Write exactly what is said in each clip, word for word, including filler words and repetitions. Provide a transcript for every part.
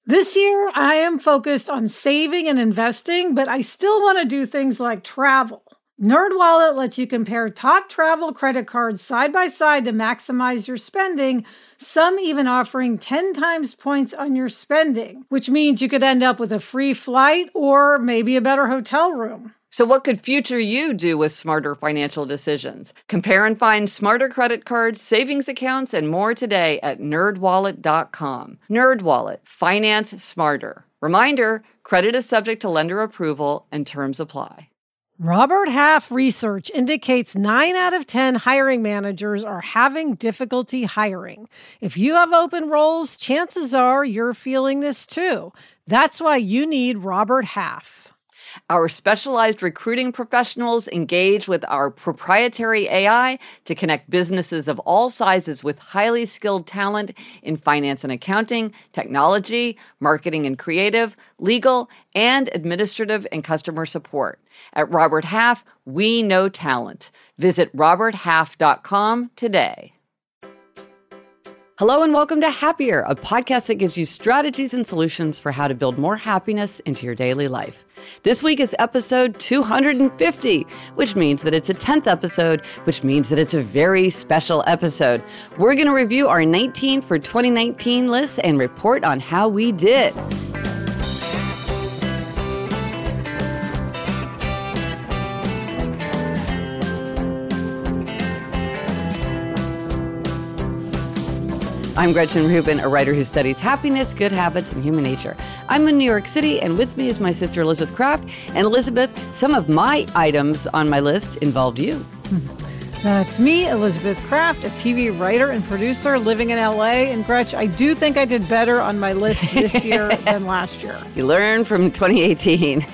This year, I am focused on saving and investing, but I still want to do things like travel. NerdWallet lets you compare top travel credit cards side by side to maximize your spending, some even offering ten times points on your spending, which means you could end up with a free flight or maybe a better hotel room. So what could future you do with smarter financial decisions? Compare and find smarter credit cards, savings accounts, and more today at nerd wallet dot com. NerdWallet. Finance smarter. Reminder, credit is subject to lender approval and terms apply. Robert Half research indicates nine out of ten hiring managers are having difficulty hiring. If you have open roles, chances are you're feeling this too. That's why you need Robert Half. Our specialized recruiting professionals engage with our proprietary A I to connect businesses of all sizes with highly skilled talent in finance and accounting, technology, marketing and creative, legal, and administrative and customer support. At Robert Half, we know talent. Visit robert half dot com today. Hello and welcome to Happier, a podcast that gives you strategies and solutions for how to build more happiness into your daily life. This week is episode two hundred fifty, which means that it's a tenth episode, which means that it's a very special episode. We're going to review our nineteen for twenty nineteen list and report on how we did. I'm Gretchen Rubin, a writer who studies happiness, good habits, and human nature. I'm in New York City, and with me is my sister Elizabeth Kraft. And Elizabeth, some of my items on my list involved you. That's me, Elizabeth Kraft, a T V writer and producer living in L A. And Gretch, I do think I did better on my list this year than last year. You learned from twenty eighteen.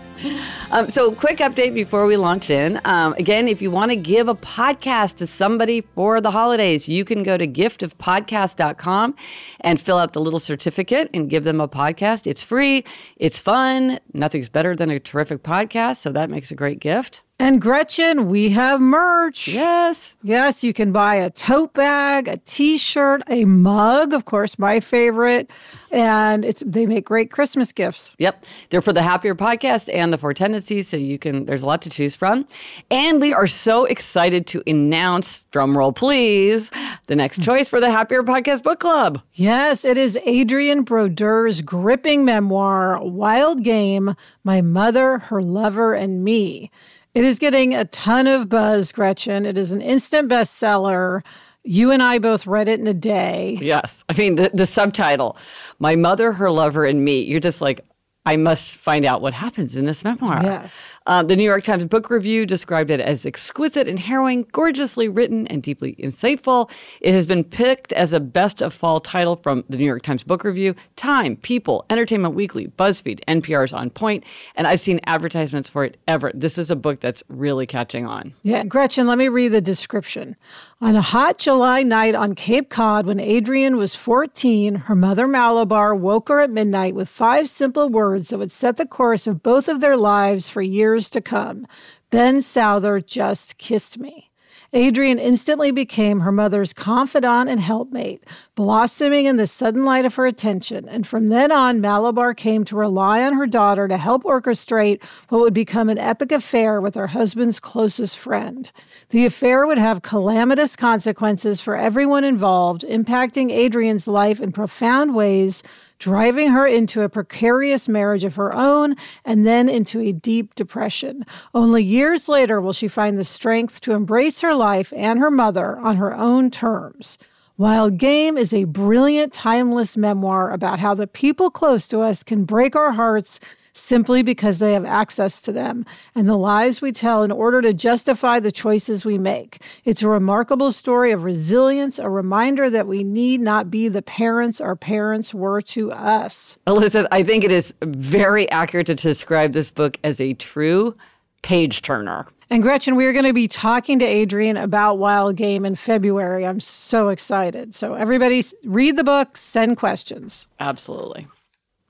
Um, so quick update before we launch in. Um, again, if you want to give a podcast to somebody for the holidays, you can go to gift of podcast dot com and fill out the little certificate and give them a podcast. It's free. It's fun. Nothing's better than a terrific podcast. So that makes a great gift. And Gretchen, we have merch. Yes. Yes, you can buy a tote bag, a t-shirt, a mug, of course, my favorite. And it's they make great Christmas gifts. Yep. They're for the Happier Podcast and the Four Tendencies, so you can, there's a lot to choose from. And we are so excited to announce, drumroll please, the next choice for the Happier Podcast Book Club. Yes, it is Adrienne Brodeur's gripping memoir, Wild Game, My Mother, Her Lover, and Me. It is getting a ton of buzz, Gretchen. It is an instant bestseller. You and I both read it in a day. Yes. I mean, the, the subtitle, My Mother, Her Lover, and Me. You're just like, I must find out what happens in this memoir. Yes. Uh, the New York Times Book Review described it as exquisite and harrowing, gorgeously written, and deeply insightful. It has been picked as a best of fall title from the New York Times Book Review, Time, People, Entertainment Weekly, BuzzFeed, N P R's On Point, and I've seen advertisements for it ever. This is a book that's really catching on. Yeah, Gretchen, let me read the description. On a hot July night on Cape Cod when Adrienne was fourteen, her mother Malabar woke her at midnight with five simple words that would set the course of both of their lives for years to come. Ben Souther just kissed me. Adrienne instantly became her mother's confidant and helpmate, blossoming in the sudden light of her attention. And from then on, Malabar came to rely on her daughter to help orchestrate what would become an epic affair with her husband's closest friend. The affair would have calamitous consequences for everyone involved, impacting Adrienne's life in profound ways, driving her into a precarious marriage of her own and then into a deep depression. Only years later will she find the strength to embrace her life and her mother on her own terms. Wild Game is a brilliant, timeless memoir about how the people close to us can break our hearts simply because they have access to them, and the lies we tell in order to justify the choices we make. It's a remarkable story of resilience, a reminder that we need not be the parents our parents were to us. Elizabeth, I think it is very accurate to describe this book as a true page-turner. And Gretchen, we are going to be talking to Adrienne about Wild Game in February. I'm so excited. So everybody read the book, send questions. Absolutely.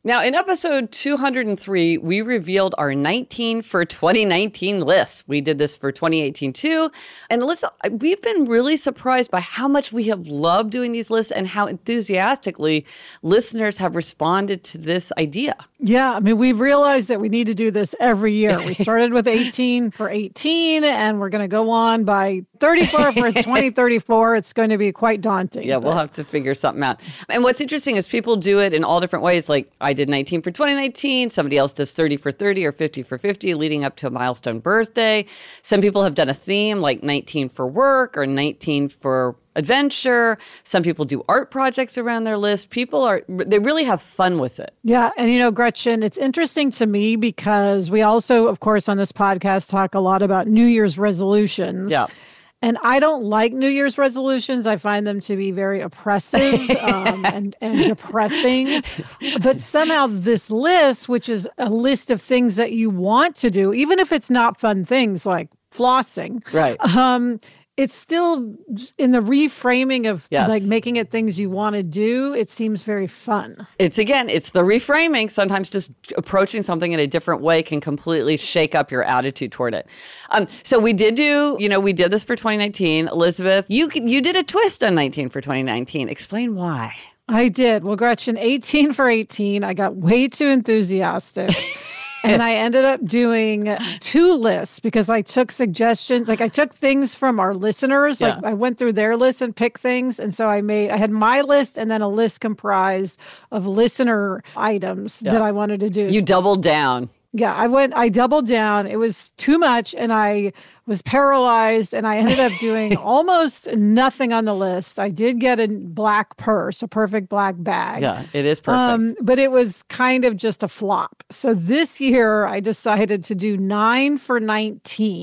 Now, in episode two hundred three, we revealed our nineteen for twenty nineteen list. We did this for twenty eighteen too. And listen, we've been really surprised by how much we have loved doing these lists and how enthusiastically listeners have responded to this idea. Yeah, I mean, we've realized that we need to do this every year. We started with eighteen for eighteen, and we're going to go on by thirty-four for twenty thirty-four. It's going to be quite daunting. Yeah, but we'll have to figure something out. And what's interesting is people do it in all different ways. Like I did nineteen for twenty nineteen. Somebody else does thirty for thirty or fifty for fifty leading up to a milestone birthday. Some people have done a theme like nineteen for work or nineteen for adventure. Some people do art projects around their list. People are, they really have fun with it. Yeah. And, you know, Gretchen, it's interesting to me because we also, of course, on this podcast talk a lot about New Year's resolutions. Yeah. And I don't like New Year's resolutions. I find them to be very oppressive um, and, and depressing. But somehow this list, which is a list of things that you want to do, even if it's not fun things like flossing, right? Um, it's still in the reframing of yes. like making it things you want to do. It seems very fun. It's again, it's the reframing. Sometimes just approaching something in a different way can completely shake up your attitude toward it. Um, so we did do, you know, we did this for twenty nineteen. Elizabeth, you you did a twist on nineteen for twenty nineteen. Explain why. I did. Well, Gretchen, eighteen for eighteen, I got way too enthusiastic. And I ended up doing two lists because I took suggestions. Like I took things from our listeners. Like yeah. I went through their list and picked things. And so I made, I had my list and then a list comprised of listener items yeah. that I wanted to do. You doubled down. Yeah, I went, I doubled down. It was too much and I was paralyzed and I ended up doing almost nothing on the list. I did get a black purse, a perfect black bag. Yeah, it is perfect. Um, but it was kind of just a flop. So this year I decided to do nine for nineteen.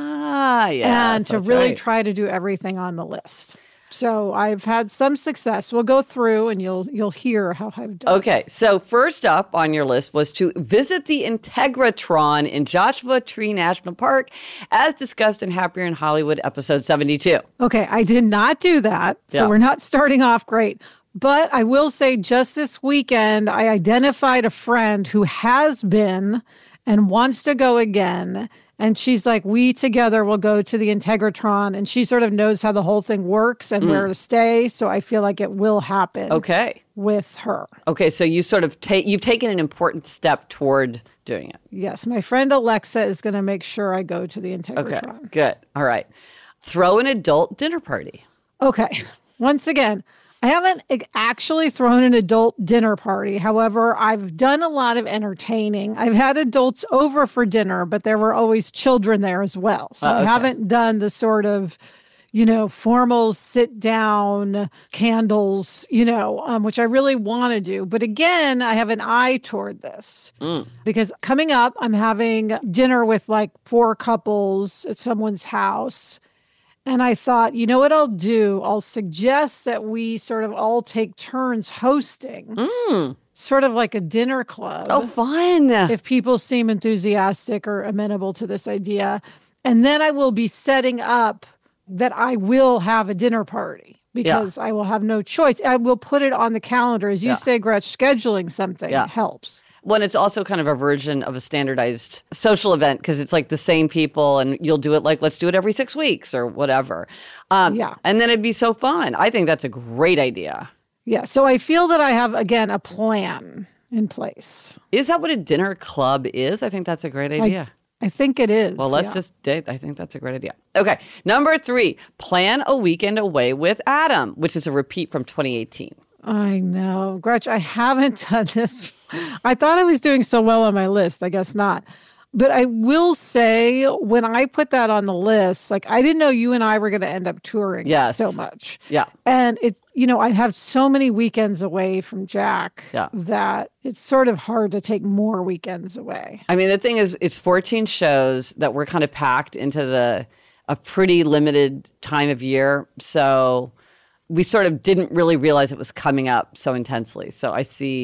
Ah, yeah. And to really right. try to do everything on the list. So I've had some success. We'll go through and you'll you'll hear how I've done. Okay. So first up on your list was to visit the Integratron in Joshua Tree National Park, as discussed in Happier in Hollywood episode seventy-two. Okay. I did not do that. So yeah. we're not starting off great. But I will say just this weekend, I identified a friend who has been and wants to go again. And she's like, we together will go to the Integratron. And she sort of knows how the whole thing works and mm. where to stay. So I feel like it will happen okay. with her. Okay, so you sort of take, you've taken an important step toward doing it. Yes, my friend Alexa is going to make sure I go to the Integratron. Okay, good. All right. Throw an adult dinner party. Okay. Once again, I haven't actually thrown an adult dinner party. However, I've done a lot of entertaining. I've had adults over for dinner, but there were always children there as well. So uh, okay. I haven't done the sort of, you know, formal sit down candles, you know, um, which I really want to do. But again, I have an eye toward this mm. because coming up, I'm having dinner with like four couples at someone's house. And I thought, you know what I'll do? I'll suggest that we sort of all take turns hosting, mm. sort of like a dinner club. Oh, fun. If people seem enthusiastic or amenable to this idea. And then I will be setting up that I will have a dinner party because yeah. I will have no choice. I will put it on the calendar. As you yeah. say, Gretch, scheduling something yeah. helps. Well, it's also kind of a version of a standardized social event because it's like the same people and you'll do it like, let's do it every six weeks or whatever. Um, yeah. And then it'd be so fun. I think that's a great idea. Yeah. So I feel that I have, again, a plan in place. Is that what a dinner club is? I think that's a great idea. I, I think it is. Well, let's yeah. just date. I think that's a great idea. Okay. Number three, plan a weekend away with Adam, which is a repeat from twenty eighteen. I know. Gretch, I haven't done this. I thought I was doing so well on my list. I guess not. But I will say, when I put that on the list, like I didn't know you and I were going to end up touring yes. so much. Yeah. And it, you know, I have so many weekends away from Jack yeah. that it's sort of hard to take more weekends away. I mean, the thing is, it's fourteen shows that were kind of packed into the a pretty limited time of year. So we sort of didn't really realize it was coming up so intensely. So I see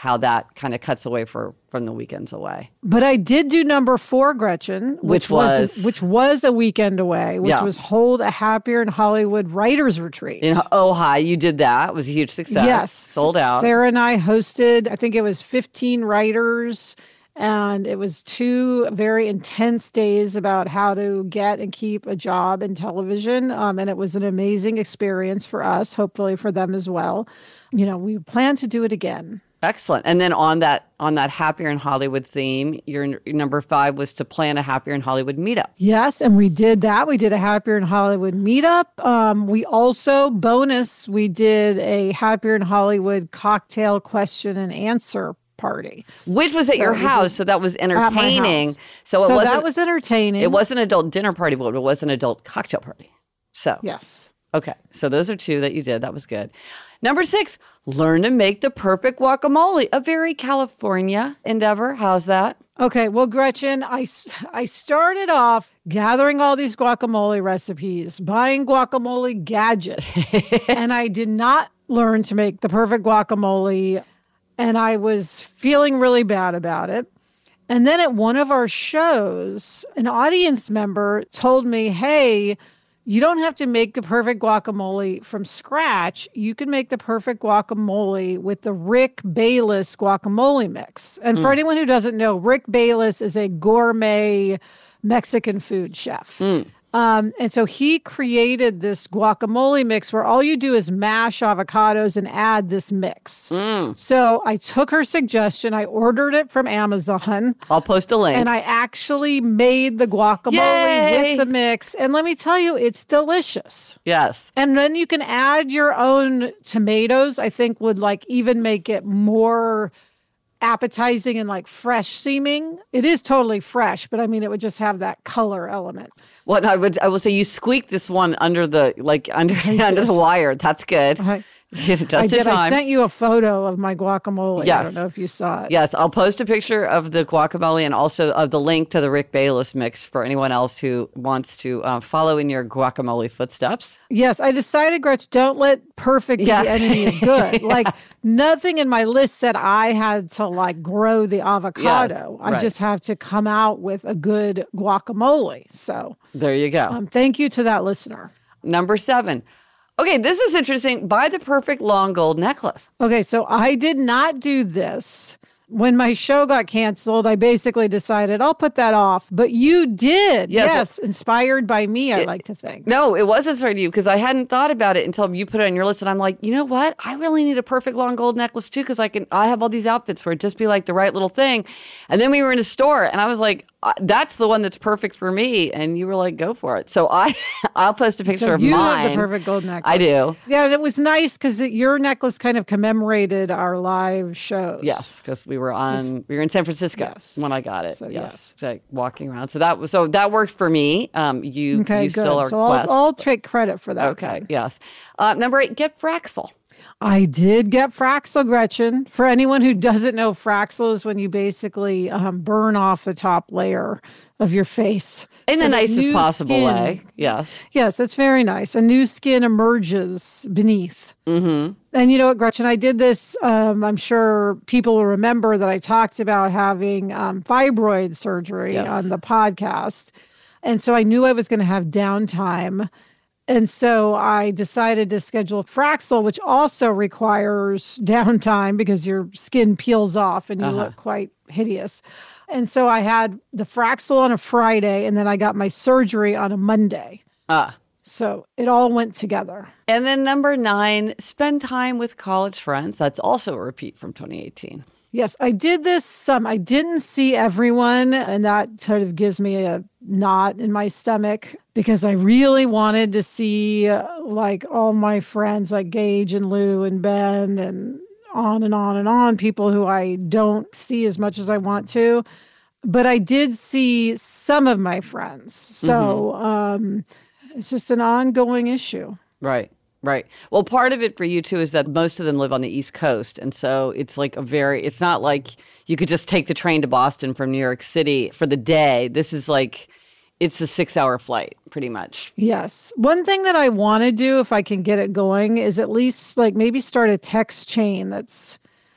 how that kind of cuts away for from the weekends away. But I did do number four, Gretchen, Which which was was- which was a weekend away, which Yeah. was hold a Happier in Hollywood writers retreat. In Ojai, you did that. It was a huge success. Yes, Sold out. Sarah and I hosted. I think it was fifteen writers. And it was two very intense days about how to get and keep a job in television. Um, and it was an amazing experience for us, hopefully for them as well. You know, we plan to do it again. Excellent. And then on that on that Happier in Hollywood theme, your, your number five was to plan a Happier in Hollywood meetup. Yes, and we did that. We did a Happier in Hollywood meetup. Um, we also, bonus, we did a Happier in Hollywood cocktail question and answer party. Which was at So your we house, did- so that was At my entertaining. house. So it So wasn't that was entertaining. it wasn't an adult dinner party, but it was an adult cocktail party. So Yes. okay. So those are two that you did. That was good. Number six, learn to make the perfect guacamole. A very California endeavor. How's that? Okay, well, Gretchen, I, s- I started off gathering all these guacamole recipes, buying guacamole gadgets, and I did not learn to make the perfect guacamole, and I was feeling really bad about it. And then at one of our shows, an audience member told me, hey, you don't have to make the perfect guacamole from scratch. You can make the perfect guacamole with the Rick Bayless guacamole mix. And for anyone who doesn't know, Rick Bayless is a gourmet Mexican food chef. Um, and so he created this guacamole mix where all you do is mash avocados and add this mix. So I took her suggestion. I ordered it from Amazon. I'll post a link. And I actually made the guacamole Yay! with the mix. And let me tell you, it's delicious. yes. And then you can add your own tomatoes, I think would like even make it more appetizing and like fresh seeming. It is totally fresh, but I mean, it would just have that color element. Well, I would I will say you squeaked this one under the like under under the wire. That's good. I, Just I in did. time. I sent you a photo of my guacamole. I Yes. don't know if you saw it. Yes, I'll post a picture of the guacamole and also of the link to the Rick Bayless mix for anyone else who wants to uh, follow in your guacamole footsteps. Yes, I decided, Gretch, don't let perfect be Yeah. the enemy of good. Like nothing in my list said I had to like grow the avocado. I right. just have to come out with a good guacamole. So There you go. um, thank you to that listener. Number seven. Okay, this is interesting. Buy the perfect long gold necklace. Okay, so I did not do this. When my show got canceled, I basically decided I'll put that off. But you did. Yes, Yes, inspired by me, I like to think. No, it wasn't for you because I hadn't thought about it until you put it on your list. And I'm like, you know what? I really need a perfect long gold necklace too because I can. I have all these outfits where it just be like the right little thing. And then we were in a store, and I was like, uh, that's the one that's perfect for me. And you were like, go for it. So I, I'll post a picture So of you mine. have the perfect gold necklace. I do. Yeah, and it was nice because your necklace kind of commemorated our live shows. Yes, because we were on we were in San Francisco Yes. when I got it. So, yes, yes. It's like walking around. So that was so that worked for me. Um, you Okay, you good. still are so quest. I'll, I'll take credit for that. okay, then. yes. Uh, number eight, get Fraxel. I did get Fraxel, Gretchen. For anyone who doesn't know, Fraxel is when you basically um, burn off the top layer of your face. In So the that nicest new possible skin- way. Yes. Yes, it's very nice. A new skin emerges beneath. Mm-hmm. And you know what, Gretchen, I did this. Um, I'm sure people will remember that I talked about having um, fibroid surgery Yes. on the podcast. And so I knew I was going to have downtime. And so I decided to schedule Fraxel, which also requires downtime because your skin peels off and you Uh-huh. look quite hideous. And so I had the Fraxel on a Friday, and then I got my surgery on a Monday. Ah. So it all went together. And then number nine, spend time with college friends. That's also a repeat from twenty eighteen. Yes, I did this some. I didn't see everyone, and that sort of gives me a knot in my stomach because I really wanted to see uh, like all my friends like Gage and Lou and Ben and on and on and on, people who I don't see as much as I want to. But I did see some of my friends. So Mm-hmm. um, it's just an ongoing issue. Right. Right. Well, part of it for you too is that most of them live on the East Coast. And so it's like a very, it's not like you could just take the train to Boston from New York City for the day. This is like, it's a six hour flight pretty much. Yes. One thing that I want to do, if I can get it going, is at least like maybe start a text chain that's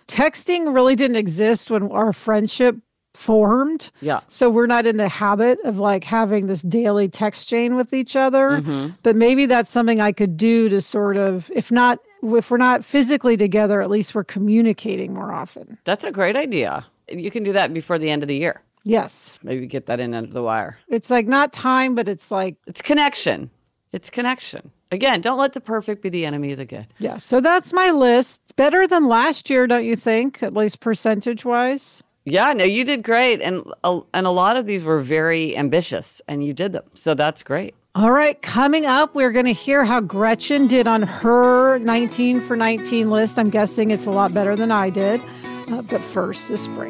texting really didn't exist when our friendship formed. Yeah. So we're not in the habit of like having this daily text chain with each other. Mm-hmm. But maybe that's something I could do to sort of, if not, if we're not physically together, at least we're communicating more often. That's a great idea. You can do that before the end of the year. Yes. Maybe get that in under the wire. It's like not time, but it's like... It's connection. It's connection. Again, don't let the perfect be the enemy of the good. Yeah. So that's my list. Better than last year, don't you think? At least percentage-wise? Yeah, no, you did great. And a, and a lot of these were very ambitious, and you did them. So that's great. All right, coming up, we're going to hear how Gretchen did on her nineteen for nineteen list. I'm guessing it's a lot better than I did. Uh, but first, this break.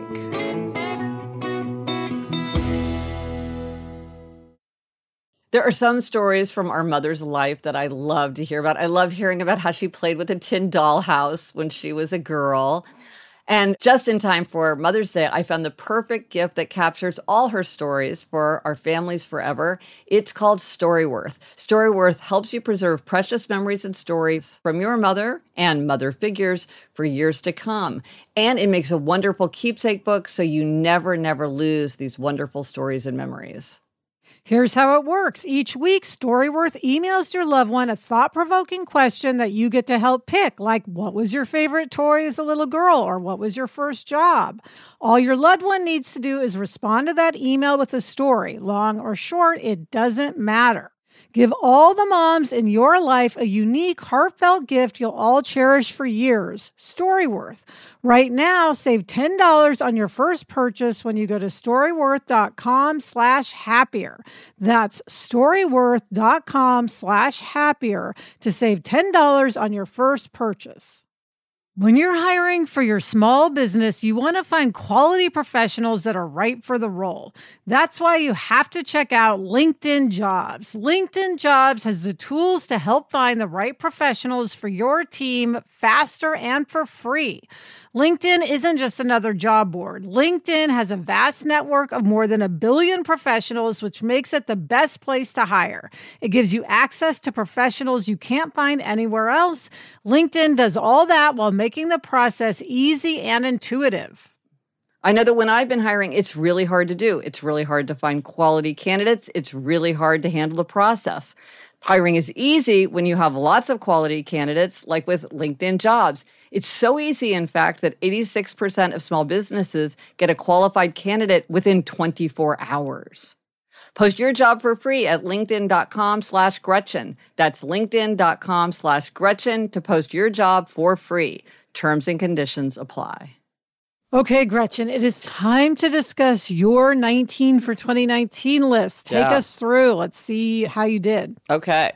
There are some stories from our mother's life that I love to hear about. I love hearing about how she played with a tin dollhouse when she was a girl. And just in time for Mother's Day, I found the perfect gift that captures all her stories for our families forever. It's called Storyworth. Storyworth helps you preserve precious memories and stories from your mother and mother figures for years to come. And it makes a wonderful keepsake book so you never, never lose these wonderful stories and memories. Here's how it works. Each week, Storyworth emails your loved one a thought-provoking question that you get to help pick, like what was your favorite toy as a little girl, or what was your first job? All your loved one needs to do is respond to that email with a story. Long or short, it doesn't matter. Give all the moms in your life a unique, heartfelt gift you'll all cherish for years. Storyworth. Right now, save ten dollars on your first purchase when you go to storyworth.com slash happier. That's storyworth.com slash happier to save ten dollars on your first purchase. When you're hiring for your small business, you want to find quality professionals that are right for the role. That's why you have to check out LinkedIn Jobs. LinkedIn Jobs has the tools to help find the right professionals for your team faster and for free. LinkedIn isn't just another job board. LinkedIn has a vast network of more than a billion professionals, which makes it the best place to hire. It gives you access to professionals you can't find anywhere else. LinkedIn does all that while making the process easy and intuitive. I know that when I've been hiring, it's really hard to do. It's really hard to find quality candidates. It's really hard to handle the process. Hiring is easy when you have lots of quality candidates, like with LinkedIn Jobs. It's so easy, in fact, that eighty-six percent of small businesses get a qualified candidate within twenty-four hours. Post your job for free at linkedin.com slash Gretchen. That's linkedin.com slash Gretchen to post your job for free. Terms and conditions apply. Okay, Gretchen, it is time to discuss your nineteen for twenty nineteen list. Take Yeah. us through. Let's see how you did. Okay.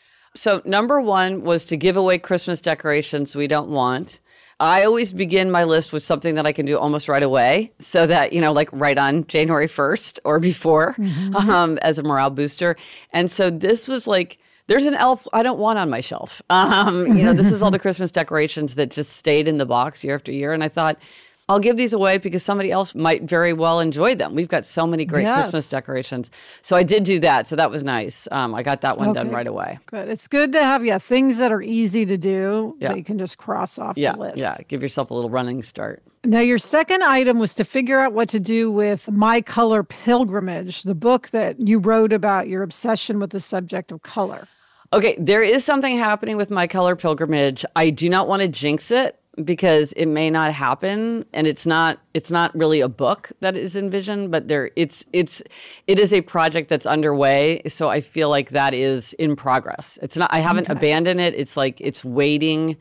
So number one was to give away Christmas decorations we don't want. I always begin my list with something that I can do almost right away so that, you know, like right on January first or before mm-hmm. um, as a morale booster. And so this was like, there's an elf I don't want on my shelf. Um, you know, this is all the Christmas decorations that just stayed in the box year after year. And I thought, I'll give these away because somebody else might very well enjoy them. We've got so many great yes. Christmas decorations. So I did do that. So that was nice. Um, I got that one okay. done right away. Good. It's good to have, yeah, things that are easy to do yeah. that you can just cross off yeah. the list. Yeah, give yourself a little running start. Now, your second item was to figure out what to do with My Color Pilgrimage, the book that you wrote about your obsession with the subject of color. Okay, there is something happening with My Color Pilgrimage. I do not want to jinx it, because it may not happen, and it's not it's not really a book that is envisioned, but there it's it's it is a project that's underway. So I feel like that is in progress. It's not I haven't okay. abandoned it. It's like it's waiting,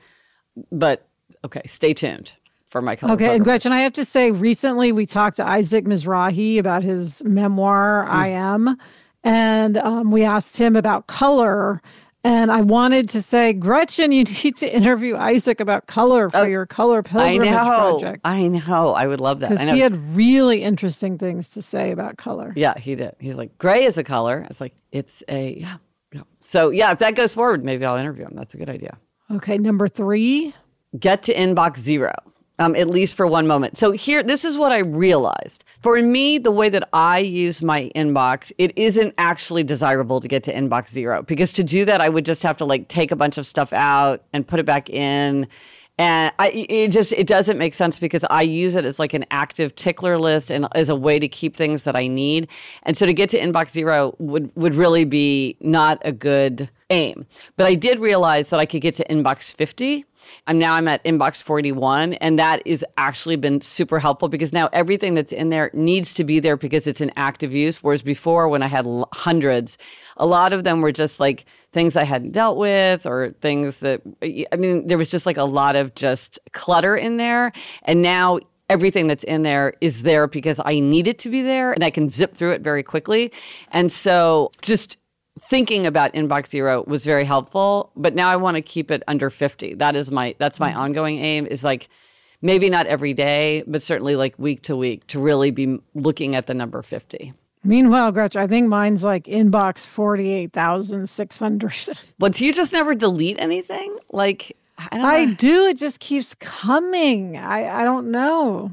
but okay, stay tuned for My Color. Okay, and Gretchen, I have to say, recently we talked to Isaac Mizrahi about his memoir, mm. I Am, and um, we asked him about color. And I wanted to say, Gretchen, you need to interview Isaac about color for oh, your Color Pilgrimage I know, project. I know. I would love that. Because he had really interesting things to say about color. Yeah, he did. He's like, gray is a color. It's like, it's a, yeah, yeah. So, yeah, if that goes forward, maybe I'll interview him. That's a good idea. Okay, number three. Get to inbox zero. Um, at least for one moment. So here, this is what I realized. For me, the way that I use my inbox, it isn't actually desirable to get to inbox zero. Because to do that, I would just have to like take a bunch of stuff out and put it back in. And I, it just, it doesn't make sense because I use it as like an active tickler list and as a way to keep things that I need. And so to get to inbox zero would, would really be not a good aim. But I did realize that I could get to inbox fifty. And now I'm at inbox forty-one. And that is actually been super helpful because now everything that's in there needs to be there because it's an active use. Whereas before when I had l- hundreds, a lot of them were just like things I hadn't dealt with or things that, I mean, there was just like a lot of just clutter in there. And now everything that's in there is there because I need it to be there and I can zip through it very quickly. And so just thinking about inbox zero was very helpful, but now I want to keep it under fifty. That is my, that's my ongoing aim is like, maybe not every day, but certainly like week to week to really be looking at the number fifty. Meanwhile, Gretchen, I think mine's like inbox forty-eight thousand six hundred. But do you just never delete anything? Like, I don't I know. do. It just keeps coming. I, I don't know.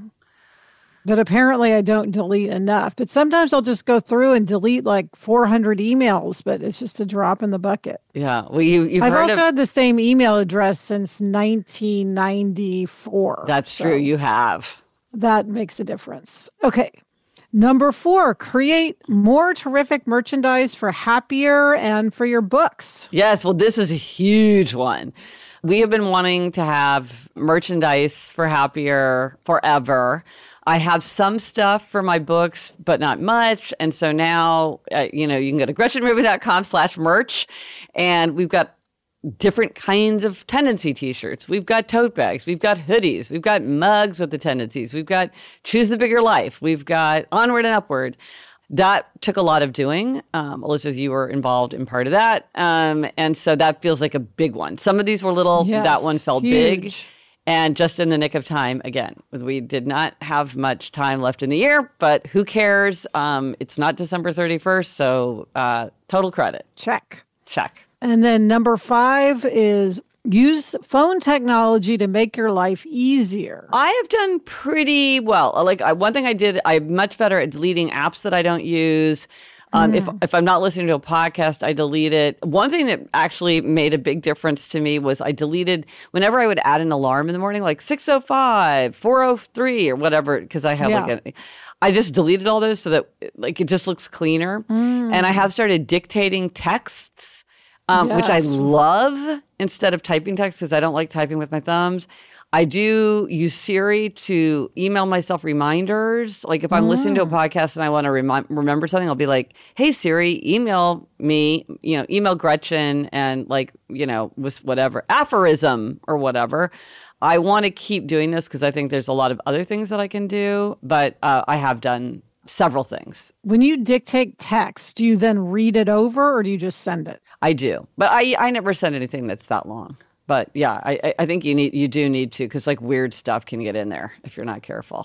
But apparently I don't delete enough. But sometimes I'll just go through and delete like four hundred emails, but it's just a drop in the bucket. Yeah. Well, you, you've I've heard also of, had the same email address since nineteen ninety-four. That's so true. You have. That makes a difference. Okay. Number four, create more terrific merchandise for Happier and for your books. Yes. Well, this is a huge one. We have been wanting to have merchandise for Happier forever. I have some stuff for my books, but not much. And so now, uh, you know, you can go to gretchenrubin.com slash merch. And we've got different kinds of tendency t-shirts. We've got tote bags. We've got hoodies. We've got mugs with the tendencies. We've got Choose the Bigger Life. We've got Onward and Upward. That took a lot of doing. Um, Elizabeth, you were involved in part of that. Um, and so that feels like a big one. Some of these were little. Yes, that one felt huge. big. And just in the nick of time, again, we did not have much time left in the year, but who cares? Um, it's not December thirty-first, so uh, total credit. Check. Check. And then number five is use phone technology to make your life easier. I have done pretty well. Like I, one thing I did, I'm much better at deleting apps that I don't use. Um, mm. If if I'm not listening to a podcast, I delete it. One thing that actually made a big difference to me was I deleted, whenever I would add an alarm in the morning, like six oh five, four oh three or whatever, because I have yeah. like a, I just deleted all those so that like it just looks cleaner. Mm. And I have started dictating texts. Um, yes. Which I love instead of typing text because I don't like typing with my thumbs. I do use Siri to email myself reminders. Like if I'm mm. listening to a podcast and I want to remi- remember something, I'll be like, hey, Siri, email me, you know, email Gretchen and like, you know, with whatever, aphorism or whatever. I want to keep doing this because I think there's a lot of other things that I can do, but uh, I have done several things. When you dictate text, do you then read it over or do you just send it? I do, but I I never send anything that's that long. But yeah, I I think you need you do need to because like weird stuff can get in there if you're not careful,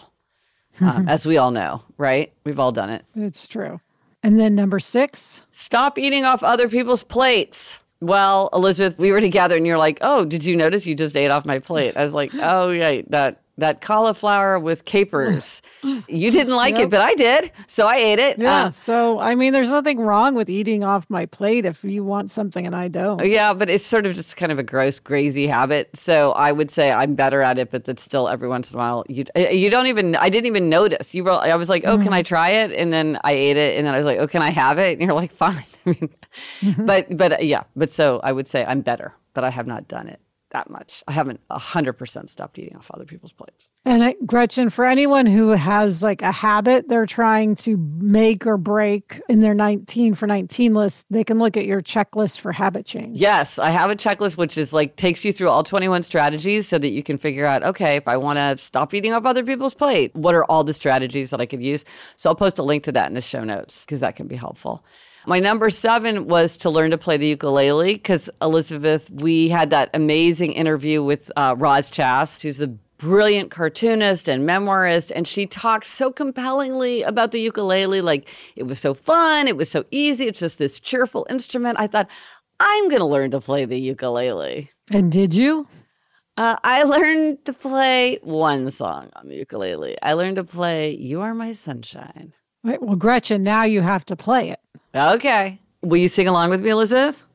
um, as we all know, right? We've all done it. It's true. And then number six, stop eating off other people's plates. Well, Elizabeth, we were together, and you're like, "Oh, did you notice you just ate off my plate?" I was like, "Oh yeah, that." That cauliflower with capers. You didn't like yep. it, but I did. So I ate it. Yeah. Uh, so, I mean, there's nothing wrong with eating off my plate if you want something and I don't. Yeah, but it's sort of just kind of a gross, crazy habit. So I would say I'm better at it, but that's still every once in a while. You you don't even, I didn't even notice. You were, I was like, oh, mm-hmm. can I try it? And then I ate it. And then I was like, oh, can I have it? And you're like, fine. I mean, mm-hmm. but, but uh, yeah, but so I would say I'm better, but I have not done it that much. I haven't one hundred percent stopped eating off other people's plates. And uh, Gretchen, for anyone who has like a habit they're trying to make or break in their nineteen for nineteen list, they can look at your checklist for habit change. Yes, I have a checklist which is like takes you through all twenty-one strategies so that you can figure out, okay, if I want to stop eating off other people's plate, what are all the strategies that I could use? So I'll post a link to that in the show notes because that can be helpful. My number seven was to learn to play the ukulele because, Elizabeth, we had that amazing interview with uh, Roz Chast, who's the brilliant cartoonist and memoirist, and she talked so compellingly about the ukulele. Like, it was so fun. It was so easy. It's just this cheerful instrument. I thought, I'm going to learn to play the ukulele. And did you? Uh, I learned to play one song on the ukulele. I learned to play You Are My Sunshine. Right, well, Gretchen, now you have to play it. Okay. Will you sing along with me, Elizabeth?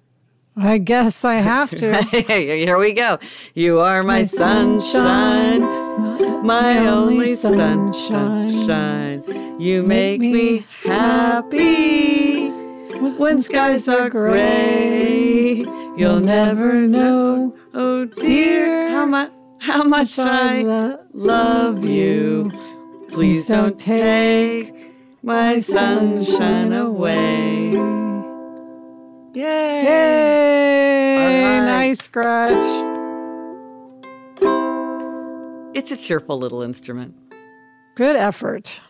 I guess I have to. Here we go. You are my, my sunshine, sunshine, my only sunshine. sunshine. You make, make me happy when, when skies are gray. You'll never know, oh dear, how much how much I lo- love you. Please don't take my sunshine away. Yay! Yay! Right. Nice, Gretch. It's a cheerful little instrument. Good effort.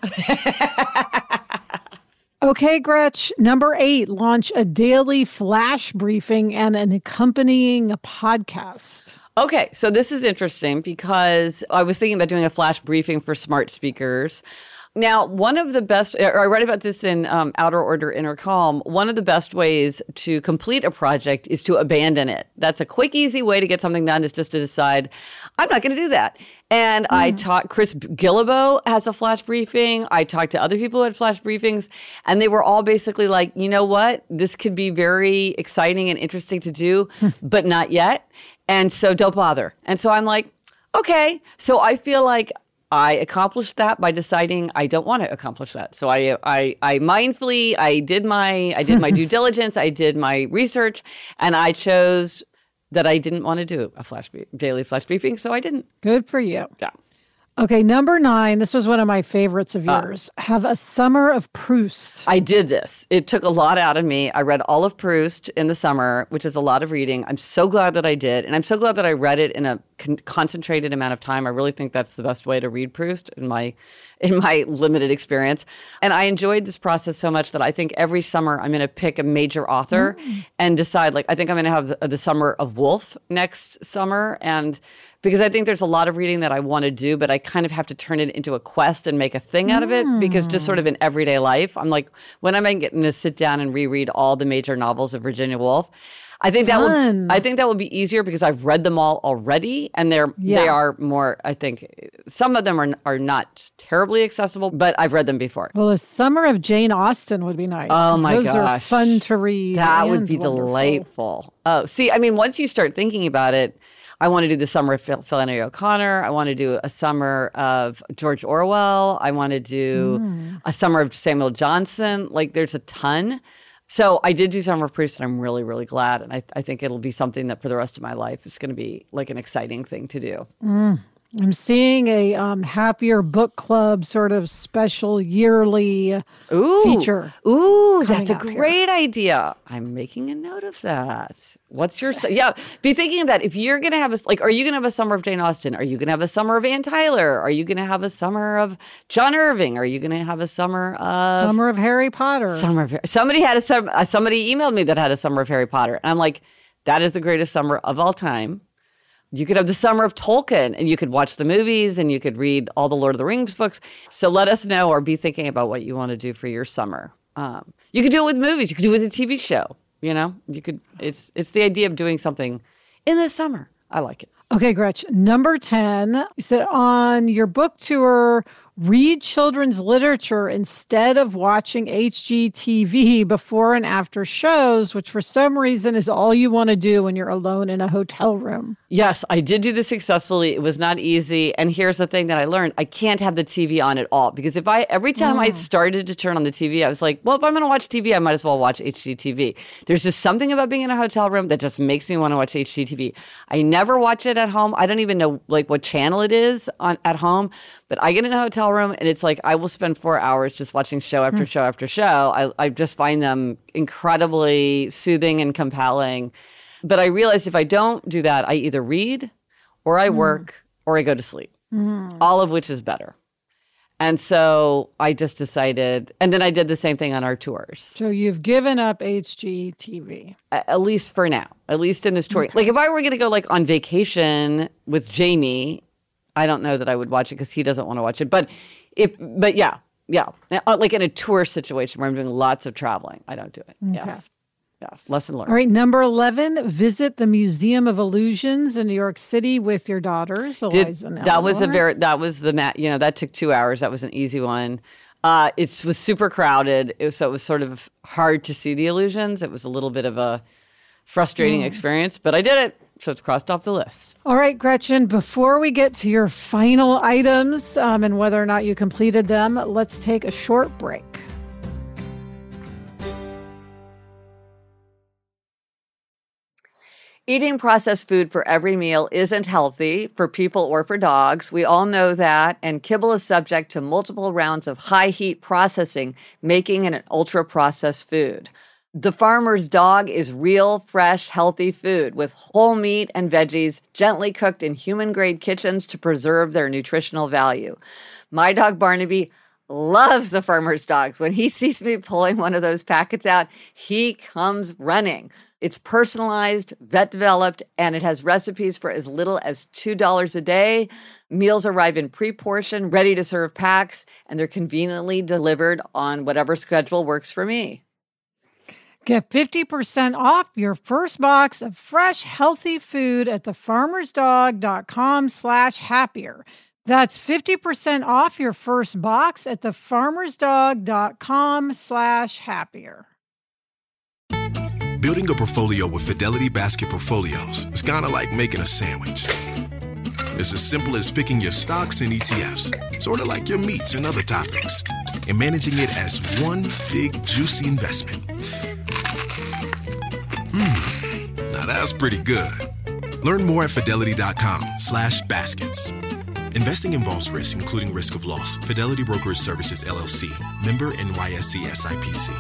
Okay, Gretch. Number eight, launch a daily flash briefing and an accompanying podcast. Okay, so this is interesting because I was thinking about doing a flash briefing for smart speakers. Now, one of the best, or I read about this in um, Outer Order, Inner Calm, one of the best ways to complete a project is to abandon it. That's a quick, easy way to get something done, is just to decide, I'm not going to do that. And mm. I taught, Chris Guillebeau has a flash briefing. I talked to other people who had flash briefings, and they were all basically like, you know what? This could be very exciting and interesting to do, but not yet. And so don't bother. And so I'm like, okay. So I feel like I accomplished that by deciding I don't want to accomplish that. So I, I, I mindfully, I did my, I did my due diligence, I did my research, and I chose that I didn't want to do a flash daily flash briefing, so I didn't. Good for you. Yeah. Okay, number nine. This was one of my favorites of yours. Uh, Have a summer of Proust. I did this. It took a lot out of me. I read all of Proust in the summer, which is a lot of reading. I'm so glad that I did. And I'm so glad that I read it in a con- concentrated amount of time. I really think that's the best way to read Proust in my in my limited experience. And I enjoyed this process so much that I think every summer I'm going to pick a major author mm. and decide, like, I think I'm going to have the, the Summer of Wolf next summer. And because I think there's a lot of reading that I want to do, but I kind of have to turn it into a quest and make a thing out of it, because just sort of in everyday life, I'm like, when am I getting to sit down and reread all the major novels of Virginia Woolf? I think Fun. that will I think that will be easier because I've read them all already, and they're yeah. they are more, I think some of them are are not terribly accessible, but I've read them before. Well, a summer of Jane Austen would be nice. Oh my those gosh. Those are fun to read. That would be wonderful. Delightful. Oh, see, I mean, once you start thinking about it, I want to do the summer of Flannery O'Connor. I want to do a summer of George Orwell. I want to do mm. a summer of Samuel Johnson. Like, there's a ton. So I did do Summer of Proust, and I'm really, really glad. And I, I think it'll be something that for the rest of my life is going to be like an exciting thing to do. Mm. I'm seeing a um, Happier Book Club sort of special yearly Ooh. feature. Ooh, that's a great here. idea. I'm making a note of that. What's your, yeah, be thinking of that. If you're going to have a, like, are you going to have a summer of Jane Austen? Are you going to have a summer of Ann Tyler? Are you going to have a summer of John Irving? Are you going to have a summer of... Summer of Harry Potter. Summer of, somebody had a summer, somebody emailed me that had a summer of Harry Potter. And I'm like, that is the greatest summer of all time. You could have the summer of Tolkien, and you could watch the movies, and you could read all the Lord of the Rings books. So let us know, or be thinking about what you want to do for your summer. Um, you could do it with movies. You could do it with a T V show. You know, you could. It's it's the idea of doing something in the summer. I like it. Okay, Gretch. Number ten. You said on your book tour, read children's literature instead of watching H G T V before and after shows, which for some reason is all you want to do when you're alone in a hotel room. Yes, I did do this successfully. It was not easy. And here's the thing that I learned. I can't have the T V on at all, because if I, every time mm. I started to turn on the T V, I was like, well, if I'm going to watch T V, I might as well watch H G T V. There's just something about being in a hotel room that just makes me want to watch H G T V. I never watch it at home. I don't even know like what channel it is on at home, but I get in a hotel room and it's like I will spend four hours just watching show after show after show. I, I just find them incredibly soothing and compelling. But I realize if I don't do that, I either read or I work mm. or I go to sleep, mm. all of which is better. And so I just decided, and then I did the same thing on our tours. So you've given up H G T V. At least for now, at least in this tour. Okay. Like if I were going to go like on vacation with Jamie, I don't know that I would watch it because he doesn't want to watch it. But if, but yeah, yeah. Like in a tour situation where I'm doing lots of traveling, I don't do it. Okay. Yes. Yes. Lesson learned. All right. Number eleven, visit the Museum of Illusions in New York City with your daughters, Eliza Did, and That was a Eleanor. very, that was the, mat. you know, that took two hours. That was an easy one. Uh, it was super crowded. It was, so it was sort of hard to see the illusions. It was a little bit of a frustrating Mm. experience, but I did it. So it's crossed off the list. All right, Gretchen, before we get to your final items um, and whether or not you completed them, let's take a short break. Eating processed food for every meal isn't healthy for people or for dogs. We all know that. And kibble is subject to multiple rounds of high heat processing, making it an ultra processed food. The Farmer's Dog is real, fresh, healthy food with whole meat and veggies gently cooked in human-grade kitchens to preserve their nutritional value. My dog Barnaby loves the Farmer's Dog. When he sees me pulling one of those packets out, he comes running. It's personalized, vet-developed, and it has recipes for as little as two dollars a day. Meals arrive in pre-portioned, ready-to-serve packs, and they're conveniently delivered on whatever schedule works for me. Get fifty percent off your first box of fresh, healthy food at thefarmersdog.com slash happier. That's fifty percent off your first box at thefarmersdog.com slash happier. Building a portfolio with Fidelity Basket Portfolios is kind of like making a sandwich. It's as simple as picking your stocks and E T Fs, sort of like your meats and other topics, and managing it as one big, juicy investment. Mmm, now that's pretty good. Learn more at fidelity.com slash baskets. Investing involves risk, including risk of loss. Fidelity Brokerage Services, L L C. Member N Y S E S I P C.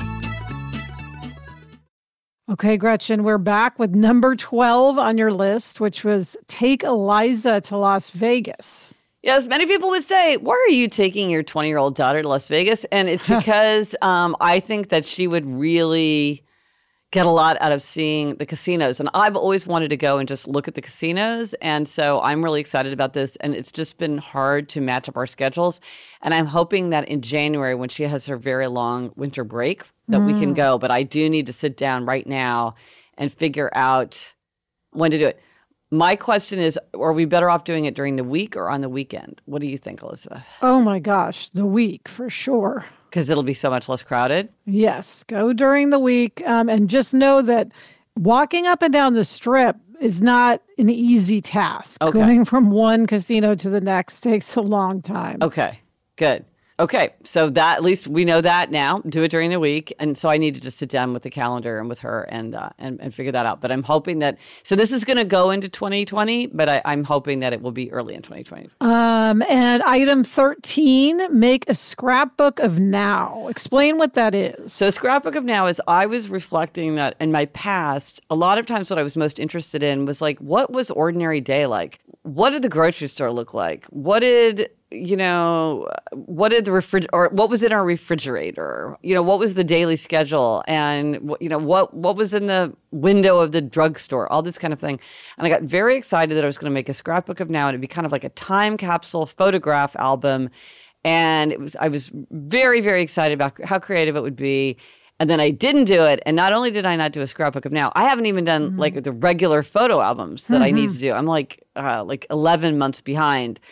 Okay, Gretchen, we're back with number twelve on your list, which was take Eliza to Las Vegas. Yes, many people would say, why are you taking your twenty-year-old daughter to Las Vegas? And it's because um, I think that she would really get a lot out of seeing the casinos. And I've always wanted to go and just look at the casinos. And so I'm really excited about this. And it's just been hard to match up our schedules. And I'm hoping that in January, when she has her very long winter break, that mm. we can go. But I do need to sit down right now and figure out when to do it. My question is, are we better off doing it during the week or on the weekend? What do you think, Elizabeth? Oh, my gosh, the week for sure. Because it'll be so much less crowded? Yes, go during the week. Um, and just know that walking up and down the Strip is not an easy task. Okay. Going from one casino to the next takes a long time. Okay, good. Okay, so that at least we know that now. Do it during the week, and so I need to just sit down with the calendar and with her and uh, and, and figure that out. But I'm hoping that so this is going to go into twenty twenty, but I, I'm hoping that it will be early in twenty twenty. Um, and item thirteen, make a scrapbook of now. Explain what that is. So scrapbook of now is I was reflecting that in my past, a lot of times what I was most interested in was like, what was ordinary day like? What did the grocery store look like? What did you know, what did the refrig or what was in our refrigerator? You know, what was the daily schedule? And, you know, what, what was in the window of the drugstore? All this kind of thing. And I got very excited that I was going to make a scrapbook of now, and it'd be kind of like a time capsule photograph album. And it was, I was very, very excited about how creative it would be. And then I didn't do it. And not only did I not do a scrapbook of now, I haven't even done mm-hmm. like the regular photo albums that mm-hmm. I need to do. I'm like, uh, like eleven months behind.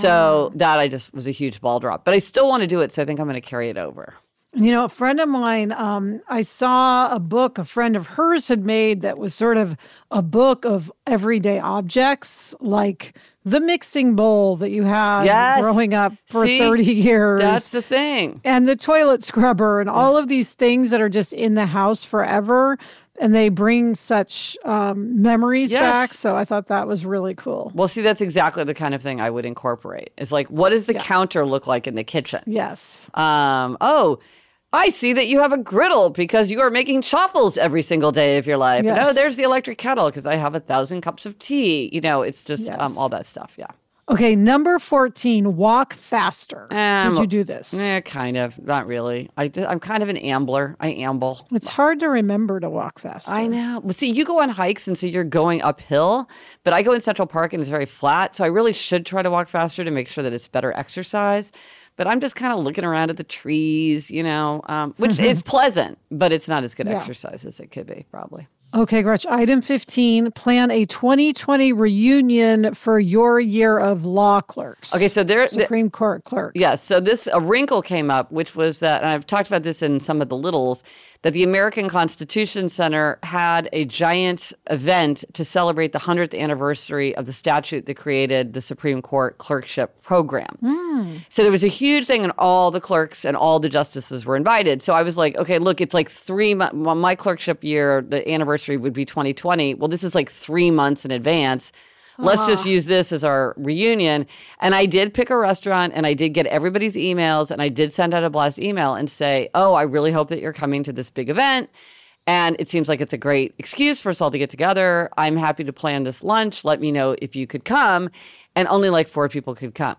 So that I just was a huge ball drop. But I still want to do it, so I think I'm going to carry it over. You know, a friend of mine, um, I saw a book a friend of hers had made that was sort of a book of everyday objects, like the mixing bowl that you had yes. growing up for See, thirty years. That's the thing. And the toilet scrubber and all of these things that are just in the house forever. And they bring such um, memories yes. back. So I thought that was really cool. Well, see, that's exactly the kind of thing I would incorporate. It's like, what does the yeah. counter look like in the kitchen? Yes. Um, oh, I see that you have a griddle because you are making chaffles every single day of your life. Yes. And, oh, there's the electric kettle because I have a thousand cups of tea. You know, it's just yes. um, all that stuff. Yeah. Okay, number fourteen, walk faster. Um, Did you do this? Yeah, kind of. Not really. I did, I'm kind of an ambler. I amble. It's hard to remember to walk faster. I know. Well, see, you go on hikes, and so you're going uphill, but I go in Central Park, and it's very flat, so I really should try to walk faster to make sure that it's better exercise. But I'm just kind of looking around at the trees, you know, um, which mm-hmm. is pleasant, but it's not as good yeah. exercise as it could be, probably. Okay, Gretch. Item fifteen, plan a twenty twenty reunion for your year of law clerks. Okay, so there... Supreme the, Court clerks. Yes, yeah, so this, a wrinkle came up, which was that, and I've talked about this in some of the littles, that the American Constitution Center had a giant event to celebrate the hundredth anniversary of the statute that created the Supreme Court clerkship program. Mm. So there was a huge thing, and all the clerks and all the justices were invited. So I was like, okay, look, it's like three months. Well, my clerkship year, the anniversary would be twenty twenty. Well, this is like three months in advance. Let's just use this as our reunion. And I did pick a restaurant, and I did get everybody's emails, and I did send out a blast email and say, oh, I really hope that you're coming to this big event. And it seems like it's a great excuse for us all to get together. I'm happy to plan this lunch. Let me know if you could come. And only like four people could come.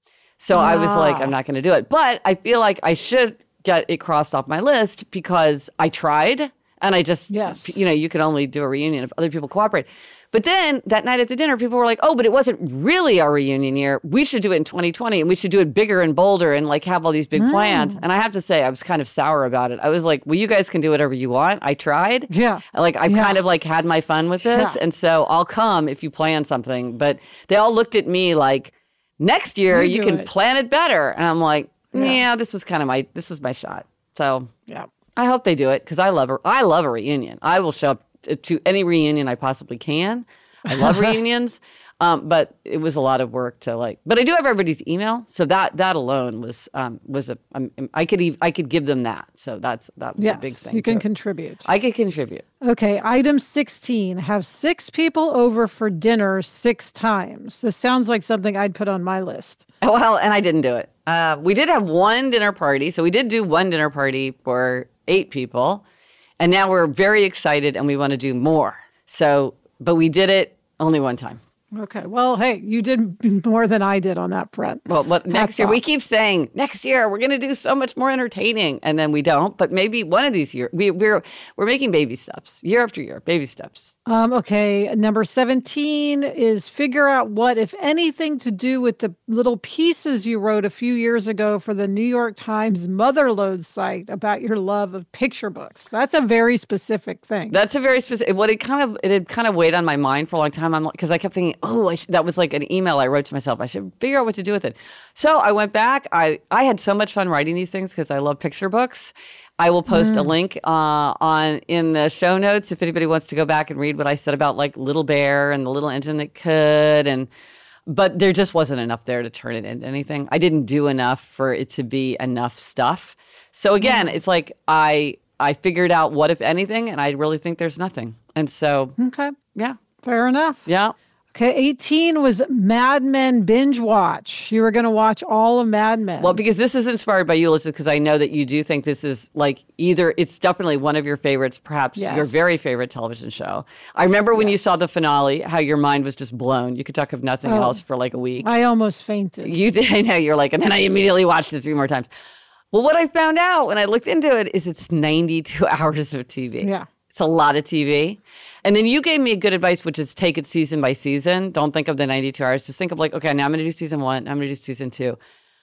So ah. I was like, I'm not going to do it. But I feel like I should get it crossed off my list because I tried. And I just, yes. you know, you can only do a reunion if other people cooperate. But then that night at the dinner, people were like, oh, but it wasn't really our reunion year. We should do it in twenty twenty, and we should do it bigger and bolder and like have all these big mm. plans. And I have to say, I was kind of sour about it. I was like, well, you guys can do whatever you want. I tried. Yeah. Like I've yeah. kind of like had my fun with this. Yeah. And so I'll come if you plan something. But they all looked at me like, next year you, you can it. plan it better. And I'm like, yeah, yeah this was kind of my, this was my shot. So yeah. I hope they do it because I love a, I love a reunion. I will show up to any reunion I possibly can. I love reunions, um, but it was a lot of work to like. But I do have everybody's email, so that that alone was um, was a. Um, I could ev- I could give them that, so that's that was yes, a big thing. You can too. contribute. I could contribute. Okay, item sixteen: have six people over for dinner six times. This sounds like something I'd put on my list. Well, and I didn't do it. Uh, we did have one dinner party, so we did do one dinner party for eight people. And now we're very excited and we want to do more. So, but we did it only one time. Okay. Well, hey, you did more than I did on that front. Well, what, next year, off. We keep saying, next year, we're going to do so much more entertaining. And then we don't. But maybe one of these years, we, we're we're making baby steps, year after year, baby steps. Um, okay. Number seventeen is figure out what, if anything, to do with the little pieces you wrote a few years ago for the New York Times Motherlode site about your love of picture books. That's a very specific thing. That's a very specific, what it kind of, it had kind of weighed on my mind for a long time. I'm because I kept thinking, oh, I should, that was like an email I wrote to myself. I should figure out what to do with it. So I went back. I, I had so much fun writing these things because I love picture books. I will post mm. a link uh, on in the show notes if anybody wants to go back and read what I said about like Little Bear and the little engine that could. And but there just wasn't enough there to turn it into anything. I didn't do enough for it to be enough stuff. So again, mm. it's like I I figured out what, if anything, and I really think there's nothing. And so, okay, yeah, fair enough. Yeah. Okay, eighteen was Mad Men binge watch. You were going to watch all of Mad Men. Well, because this is inspired by you, Elizabeth, because I know that you do think this is like either, it's definitely one of your favorites, perhaps yes. your very favorite television show. I remember when yes. you saw the finale, how your mind was just blown. You could talk of nothing oh, else for like a week. I almost fainted. You did, I know, you're like, and then I immediately watched it three more times. Well, what I found out when I looked into it is it's ninety-two hours of T V. Yeah. It's a lot of T V. And then you gave me good advice, which is take it season by season. Don't think of the ninety-two hours. Just think of like, okay, now I'm going to do season one. Now I'm going to do season two.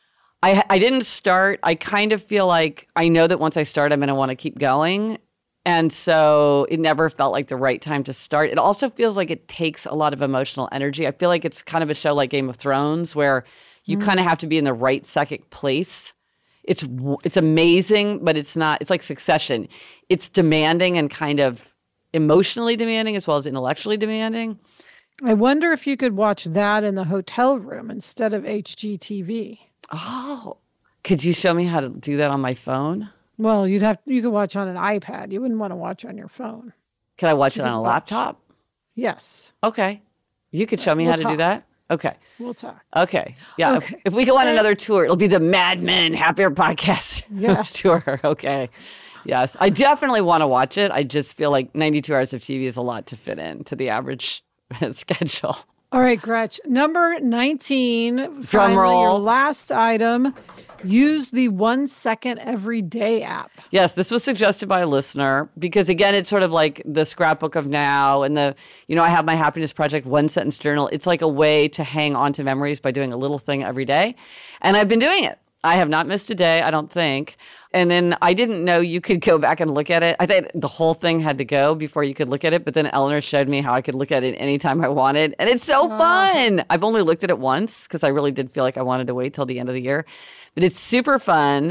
I I didn't start. I kind of feel like I know that once I start, I'm going to want to keep going. And so it never felt like the right time to start. It also feels like it takes a lot of emotional energy. I feel like it's kind of a show like Game of Thrones where you mm. kind of have to be in the right psychic place. It's it's amazing, but it's not, it's like Succession. It's demanding and kind of emotionally demanding as well as intellectually demanding. I wonder if you could watch that in the hotel room instead of H G T V. Oh, could you show me how to do that on my phone? Well, you'd have, you could watch on an iPad. You wouldn't want to watch on your phone. Can I watch you it on a watch. laptop? Yes. Okay. You could show me we'll how to talk. do that? Okay. We'll talk. Okay. Yeah. Okay. If, if we go on another tour, it'll be the Mad Men Happier Podcast yes. tour. Okay. Yes. I definitely want to watch it. I just feel like ninety-two hours of T V is a lot to fit in to the average schedule. All right, Gretch. Number nineteen. Drum finally, roll. Your last item. Use the One Second Every Day app. Yes, this was suggested by a listener because, again, it's sort of like the scrapbook of now and the, you know, I have my happiness project, one sentence journal. It's like a way to hang on to memories by doing a little thing every day. And I've been doing it. I have not missed a day, I don't think. And then I didn't know you could go back and look at it. I thought the whole thing had to go before you could look at it. But then Eleanor showed me how I could look at it anytime I wanted. And it's so uh, fun. I've only looked at it once because I really did feel like I wanted to wait till the end of the year. But it's super fun.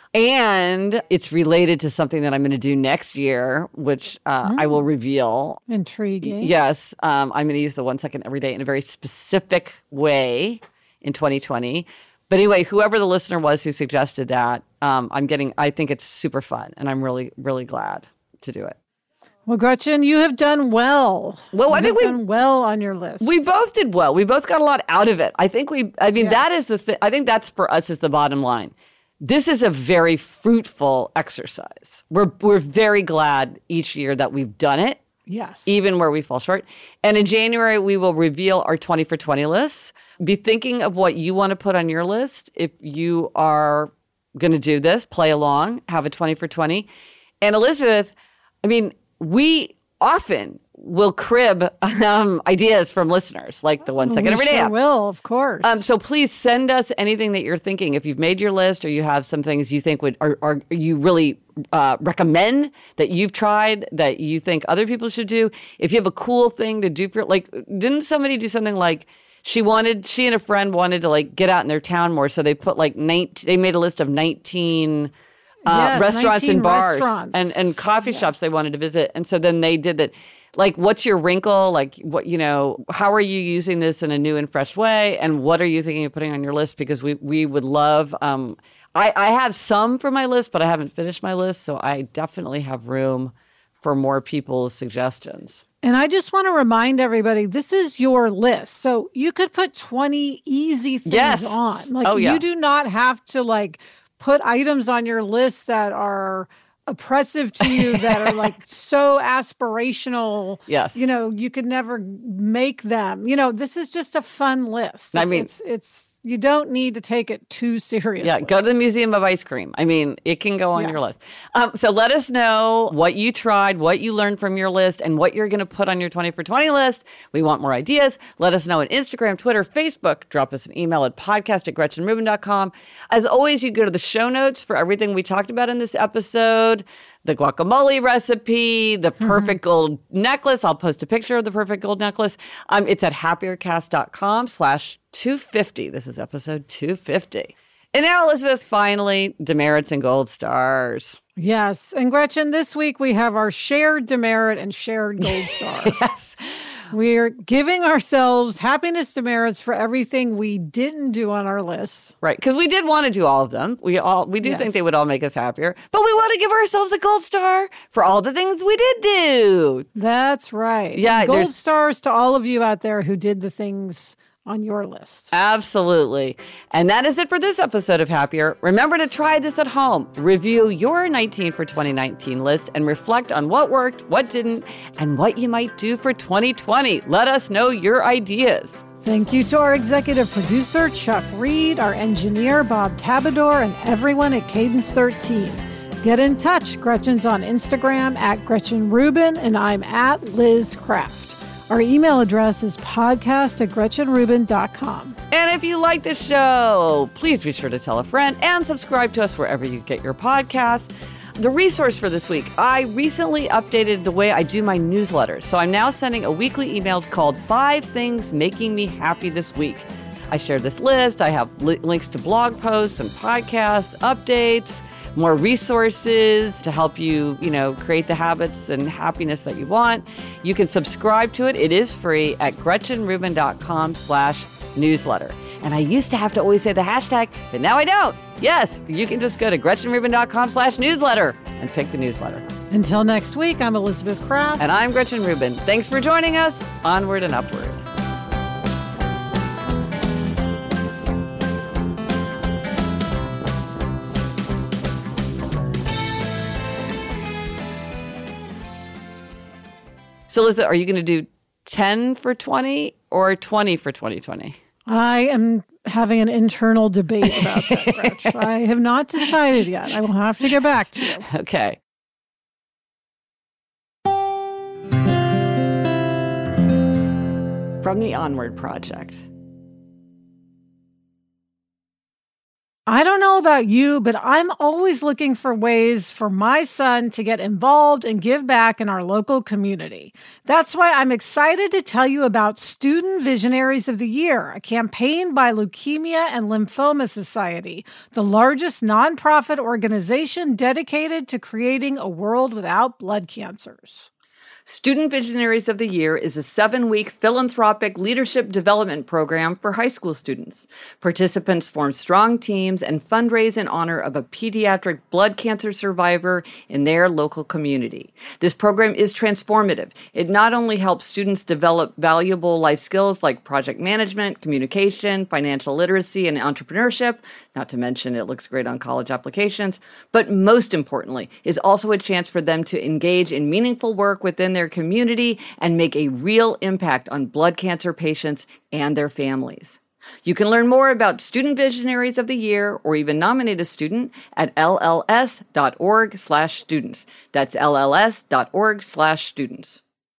And it's related to something that I'm going to do next year, which uh, mm. I will reveal. Intriguing. Yes. Um, I'm going to use the one second every day in a very specific way in twenty twenty. But anyway, whoever the listener was who suggested that, um, I'm getting, I think it's super fun. And I'm really, really glad to do it. Well, Gretchen, you have done well. Well, you I think we done well on your list. We both did well. We both got a lot out of it. I think we, I mean, yes. that is the thing. I think that's for us is the bottom line. This is a very fruitful exercise. We're we're very glad each year that we've done it. Yes. Even where we fall short. And in January, we will reveal our twenty for twenty lists. Be thinking of what you want to put on your list if you are going to do this. Play along. Have a twenty for twenty. And Elizabeth, I mean, we often will crib um, ideas from listeners, like the one second we every day. Sure app. will, of course. Um, so please send us anything that you're thinking. If you've made your list, or you have some things you think would, or, or you really uh, recommend that you've tried that you think other people should do. If you have a cool thing to do for, like, didn't somebody do something like? She wanted, she and a friend wanted to like get out in their town more, so they put like nineteen. They made a list of nineteen. Uh, yes, restaurants and bars restaurants. and, and coffee yeah. shops they wanted to visit. And so then they did that. Like, what's your wrinkle? Like, what, you know, how are you using this in a new and fresh way? And what are you thinking of putting on your list? Because we, we would love, um, I, I have some for my list, but I haven't finished my list. So I definitely have room for more people's suggestions. And I just want to remind everybody, this is your list. So you could put twenty easy things yes. on. Like, oh, yeah. you do not have to, like, put items on your list that are oppressive to you, that are like so aspirational. Yes. You know, you could never make them. You know, this is just a fun list. It's, I mean, it's, it's, you don't need to take it too seriously. Yeah, go to the Museum of Ice Cream. I mean, it can go on yeah. your list. Um, so let us know what you tried, what you learned from your list, and what you're going to put on your twenty for twenty list. We want more ideas. Let us know on Instagram, Twitter, Facebook. Drop us an email at podcast at gretchen rubin dot com. As always, you go to the show notes for everything we talked about in this episode. The guacamole recipe, the perfect gold necklace. I'll post a picture of the perfect gold necklace. Um, it's at happiercast.com slash 250. This is episode two fifty. And now, Elizabeth, finally, demerits and gold stars. Yes. And Gretchen, this week we have our shared demerit and shared gold star. Yes. We're giving ourselves happiness demerits for everything we didn't do on our list. Right, because we did want to do all of them. We all we do yes. think they would all make us happier. But we want to give ourselves a gold star for all the things we did do. That's right. Yeah, and gold stars to all of you out there who did the things on your list. Absolutely. And that is it for this episode of Happier. Remember to try this at home. Review your nineteen for twenty nineteen list and reflect on what worked, what didn't, and what you might do for twenty twenty. Let us know your ideas. Thank you to our executive producer, Chuck Reed, our engineer, Bob Tabador, and everyone at Cadence thirteen. Get in touch. Gretchen's on Instagram at Gretchen Rubin, and I'm at Liz Craft. Our email address is podcast at gretchen rubin dot com. And if you like this show, please be sure to tell a friend and subscribe to us wherever you get your podcasts. The resource for this week, I recently updated the way I do my newsletter. So I'm now sending a weekly email called Five Things Making Me Happy This Week. I share this list. I have li- links to blog posts and podcasts, updates, more resources to help you, you know, create the habits and happiness that you want. You can subscribe to it. It is free at gretchen rubin dot com slash newsletter. And I used to have to always say the hashtag, but now I don't. Yes, you can just go to gretchen rubin dot com slash newsletter and pick the newsletter. Until next week, I'm Elizabeth Craft. And I'm Gretchen Rubin. Thanks for joining us. Onward and upward. So, Liz, are you going to do ten for twenty or twenty for twenty twenty? I am having an internal debate about that, Gretch. I have not decided yet. I will have to get back to you. Okay. From the Onward Project. I don't know about you, but I'm always looking for ways for my son to get involved and give back in our local community. That's why I'm excited to tell you about Student Visionaries of the Year, a campaign by Leukemia and Lymphoma Society, the largest nonprofit organization dedicated to creating a world without blood cancers. Student Visionaries of the Year is a seven-week philanthropic leadership development program for high school students. Participants form strong teams and fundraise in honor of a pediatric blood cancer survivor in their local community. This program is transformative. It not only helps students develop valuable life skills like project management, communication, financial literacy, and entrepreneurship, not to mention it looks great on college applications, but most importantly, is also a chance for them to engage in meaningful work within their their community and make a real impact on blood cancer patients and their families. You can learn more about Student Visionaries of the Year or even nominate a student at L L S dot org slash students. That's L L S dot org slash students.